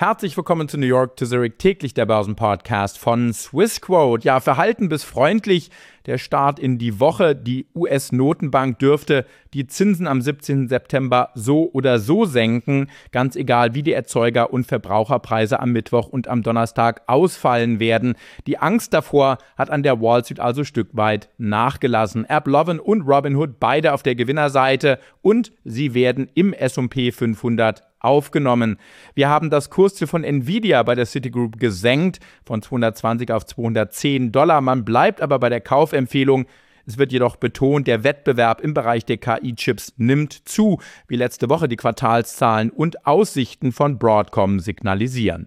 Herzlich willkommen zu New York to Zurich, täglich der Börsenpodcast von Swissquote. Ja, verhalten bis freundlich der Start in die Woche. Die US-Notenbank dürfte die Zinsen am 17. September so oder so senken, ganz egal wie die Erzeuger- und Verbraucherpreise am Mittwoch und am Donnerstag ausfallen werden. Die Angst davor hat an der Wall Street also Stück weit nachgelassen. AppLovin und Robinhood beide auf der Gewinnerseite und sie werden im S&P 500 aufgenommen. Wir haben das Kursziel von Nvidia bei der Citigroup gesenkt von 220 auf $210. Man bleibt aber bei der Kaufempfehlung. Es wird jedoch betont, der Wettbewerb im Bereich der KI-Chips nimmt zu, wie letzte Woche die Quartalszahlen und Aussichten von Broadcom signalisieren.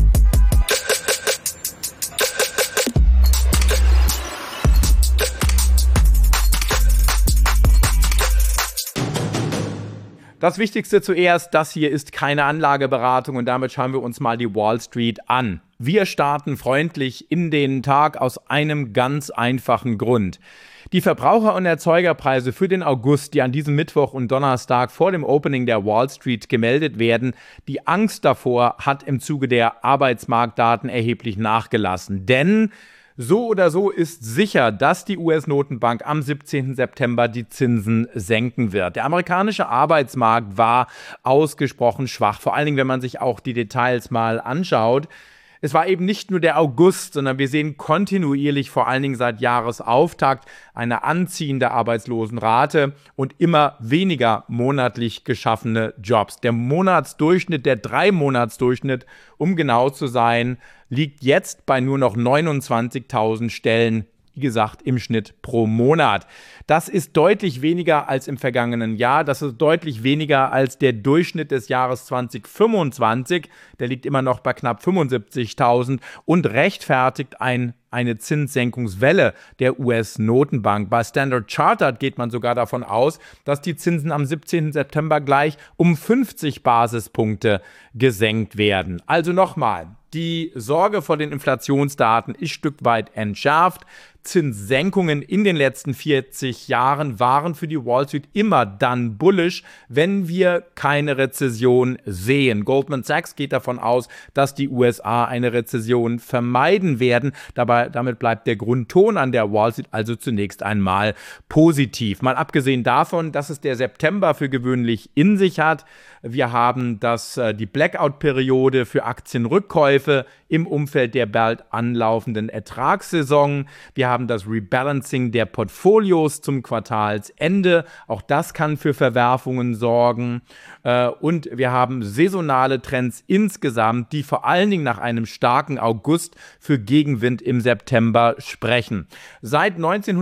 Das Wichtigste zuerst, das hier ist keine Anlageberatung und damit schauen wir uns mal die Wall Street an. Wir starten freundlich in den Tag aus einem ganz einfachen Grund. Die Verbraucher- und Erzeugerpreise für den August, die an diesem Mittwoch und Donnerstag vor dem Opening der Wall Street gemeldet werden, die Angst davor hat im Zuge der Arbeitsmarktdaten erheblich nachgelassen. Denn so oder so ist sicher, dass die US-Notenbank am 17. September die Zinsen senken wird. Der amerikanische Arbeitsmarkt war ausgesprochen schwach, vor allen Dingen, wenn man sich auch die Details mal anschaut. Es war eben nicht nur der August, sondern wir sehen kontinuierlich, vor allen Dingen seit Jahresauftakt, eine anziehende Arbeitslosenrate und immer weniger monatlich geschaffene Jobs. Der Monatsdurchschnitt, der 3-Monatsdurchschnitt, um genau zu sein, liegt jetzt bei nur noch 29.000 Stellen, wie gesagt, im Schnitt pro Monat. Das ist deutlich weniger als im vergangenen Jahr. Das ist deutlich weniger als der Durchschnitt des Jahres 2025. Der liegt immer noch bei knapp 75.000 und rechtfertigt eine Zinssenkungswelle der US-Notenbank. Bei Standard Chartered geht man sogar davon aus, dass die Zinsen am 17. September gleich um 50 Basispunkte gesenkt werden. Also nochmal, die Sorge vor den Inflationsdaten ist Stück weit entschärft. Zinssenkungen in den letzten 40 Jahren waren für die Wall Street immer dann bullish, wenn wir keine Rezession sehen. Goldman Sachs geht davon aus, dass die USA eine Rezession vermeiden werden. Damit bleibt der Grundton an der Wall Street also zunächst einmal positiv. Mal abgesehen davon, dass es der September für gewöhnlich in sich hat. Wir haben die Blackout-Periode für Aktienrückkäufe im Umfeld der bald anlaufenden Ertragssaison. Wir haben das Rebalancing der Portfolios zum Quartalsende. Auch das kann für Verwerfungen sorgen. Und wir haben saisonale Trends insgesamt, die vor allen Dingen nach einem starken August für Gegenwind im September sprechen. Seit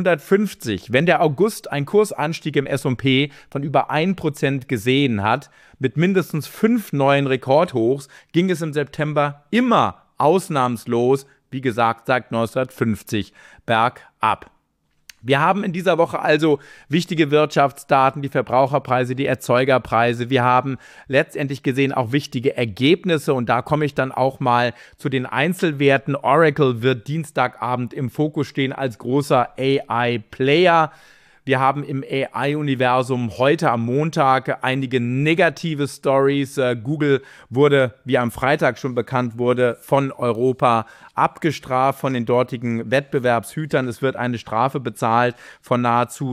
1950, wenn der August einen Kursanstieg im S&P von über 1% gesehen hat, mit mindestens 5 neuen Rekordhochs, ging es im September immer ausnahmslos, wie gesagt, seit 1950 bergab. Wir haben in dieser Woche also wichtige Wirtschaftsdaten, die Verbraucherpreise, die Erzeugerpreise. Wir haben letztendlich gesehen auch wichtige Ergebnisse und da komme ich dann auch mal zu den Einzelwerten. Oracle wird Dienstagabend im Fokus stehen als großer AI-Player. Wir haben im AI-Universum heute am Montag einige negative Stories. Google wurde, wie am Freitag schon bekannt wurde, von Europa abgestraft, von den dortigen Wettbewerbshütern. Es wird eine Strafe bezahlt von nahezu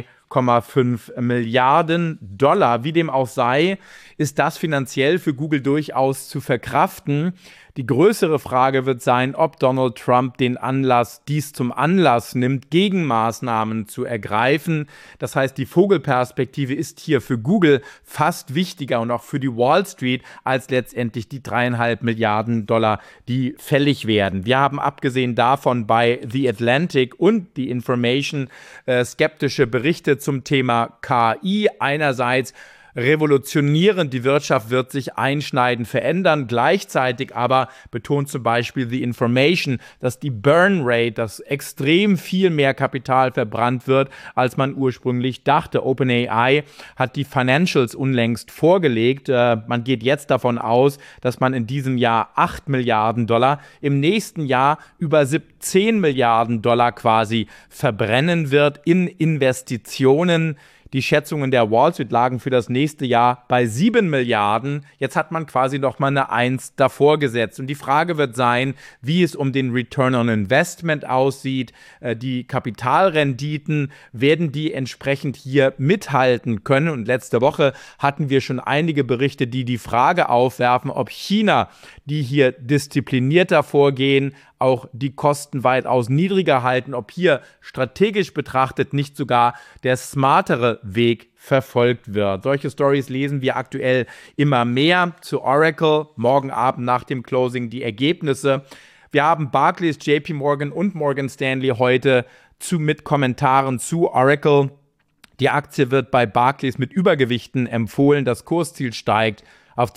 3,5 Milliarden $. Wie dem auch sei, ist das finanziell für Google durchaus zu verkraften. Die größere Frage wird sein, ob Donald Trump dies zum Anlass nimmt, Gegenmaßnahmen zu ergreifen. Das heißt, die Vogelperspektive ist hier für Google fast wichtiger und auch für die Wall Street als letztendlich die 3,5 Milliarden $, die fällig werden. Wir haben abgesehen davon bei The Atlantic und The Information skeptische Berichte zum Thema KI. Einerseits revolutionierend, die Wirtschaft wird sich einschneidend verändern. Gleichzeitig aber betont zum Beispiel The Information, dass die Burn Rate, dass extrem viel mehr Kapital verbrannt wird, als man ursprünglich dachte. OpenAI hat die Financials unlängst vorgelegt. Man geht jetzt davon aus, dass man in diesem Jahr 8 Milliarden $, im nächsten Jahr über 17 Milliarden $ quasi verbrennen wird in Investitionen. Die Schätzungen der Wall Street lagen für das nächste Jahr bei 7 Milliarden. Jetzt hat man quasi nochmal eine 1 davor gesetzt. Und die Frage wird sein, wie es um den Return on Investment aussieht. Die Kapitalrenditen, werden die entsprechend hier mithalten können? Und letzte Woche hatten wir schon einige Berichte, die die Frage aufwerfen, ob China, die hier disziplinierter vorgehen, auch die Kosten weitaus niedriger halten, ob hier strategisch betrachtet nicht sogar der smartere Weg verfolgt wird. Solche Stories lesen wir aktuell immer mehr. Zu Oracle, morgen Abend nach dem Closing die Ergebnisse. Wir haben Barclays, JP Morgan und Morgan Stanley heute mit Kommentaren zu Oracle. Die Aktie wird bei Barclays mit Übergewichten empfohlen. Das Kursziel steigt auf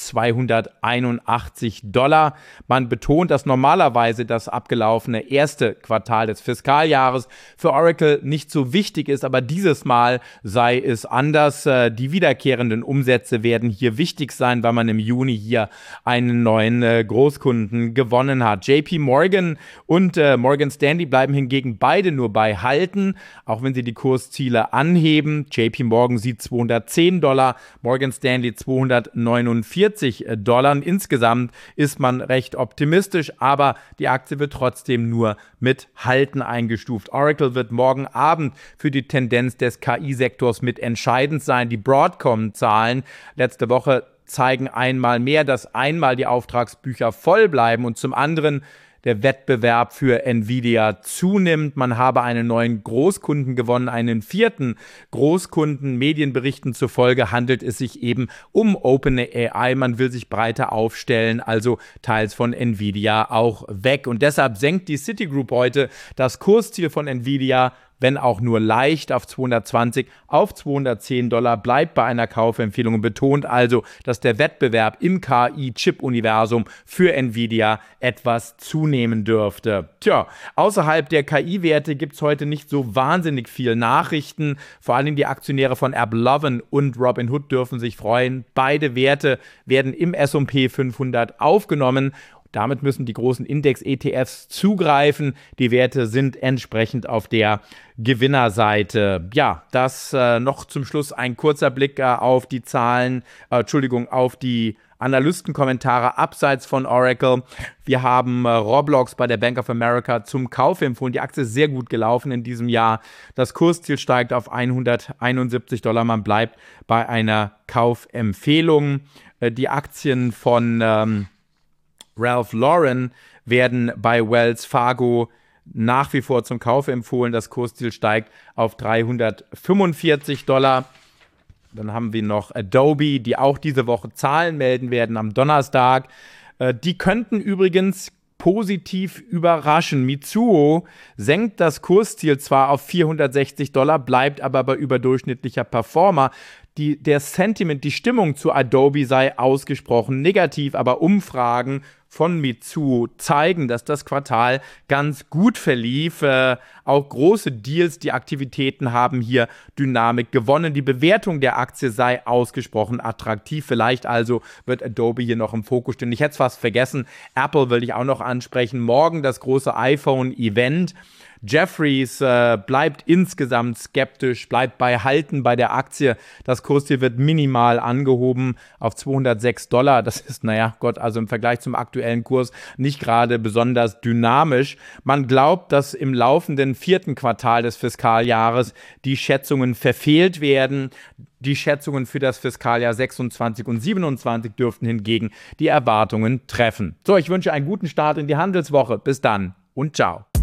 $281. Man betont, dass normalerweise das abgelaufene erste Quartal des Fiskaljahres für Oracle nicht so wichtig ist, aber dieses Mal sei es anders. Die wiederkehrenden Umsätze werden hier wichtig sein, weil man im Juni hier einen neuen Großkunden gewonnen hat. JP Morgan und Morgan Stanley bleiben hingegen beide nur bei Halten, auch wenn sie die Kursziele anheben. JP Morgan sieht $210, Morgan Stanley $249. Insgesamt ist man recht optimistisch, aber die Aktie wird trotzdem nur mit Halten eingestuft. Oracle wird morgen Abend für die Tendenz des KI-Sektors mit entscheidend sein. Die Broadcom-Zahlen letzte Woche zeigen einmal mehr, dass einmal die Auftragsbücher voll bleiben und zum anderen der Wettbewerb für Nvidia zunimmt. Man habe einen neuen Großkunden gewonnen, einen vierten Großkunden. Medienberichten zufolge handelt es sich eben um OpenAI. Man will sich breiter aufstellen, also teils von Nvidia auch weg. Und deshalb senkt die Citigroup heute das Kursziel von Nvidia, wenn auch nur leicht, auf 220, auf $210, bleibt bei einer Kaufempfehlung und betont also, dass der Wettbewerb im KI-Chip-Universum für Nvidia etwas zunehmen dürfte. Tja, außerhalb der KI-Werte gibt es heute nicht so wahnsinnig viel Nachrichten. Vor allem die Aktionäre von AppLovin und Robinhood dürfen sich freuen. Beide Werte werden im S&P 500 aufgenommen. Damit müssen die großen Index-ETFs zugreifen. Die Werte sind entsprechend auf der Gewinnerseite. Ja, das noch zum Schluss ein kurzer Blick auf die auf die Analystenkommentare abseits von Oracle. Wir haben Roblox bei der Bank of America zum Kauf empfohlen. Die Aktie ist sehr gut gelaufen in diesem Jahr. Das Kursziel steigt auf $171. Man bleibt bei einer Kaufempfehlung. Die Aktien von Ralph Lauren werden bei Wells Fargo nach wie vor zum Kauf empfohlen. Das Kursziel steigt auf $345. Dann haben wir noch Adobe, die auch diese Woche Zahlen melden werden am Donnerstag. Die könnten übrigens positiv überraschen. Mitsuo senkt das Kursziel zwar auf $460, bleibt aber bei überdurchschnittlicher Performer. Der Sentiment, die Stimmung zu Adobe sei ausgesprochen negativ, aber Umfragen von Mitsuo zeigen, dass das Quartal ganz gut verlief. Auch große Deals, die Aktivitäten haben hier Dynamik gewonnen. Die Bewertung der Aktie sei ausgesprochen attraktiv. Vielleicht also wird Adobe hier noch im Fokus stehen. Ich hätte es fast vergessen. Apple will ich auch noch ansprechen. Morgen das große iPhone-Event. Jefferies bleibt insgesamt skeptisch, bleibt bei Halten bei der Aktie. Das Kursziel wird minimal angehoben auf $206. Das ist, also im Vergleich zum aktuellen Kurs nicht gerade besonders dynamisch. Man glaubt, dass im laufenden vierten Quartal des Fiskaljahres die Schätzungen verfehlt werden. Die Schätzungen für das Fiskaljahr 26 und 27 dürften hingegen die Erwartungen treffen. So, ich wünsche einen guten Start in die Handelswoche. Bis dann und ciao.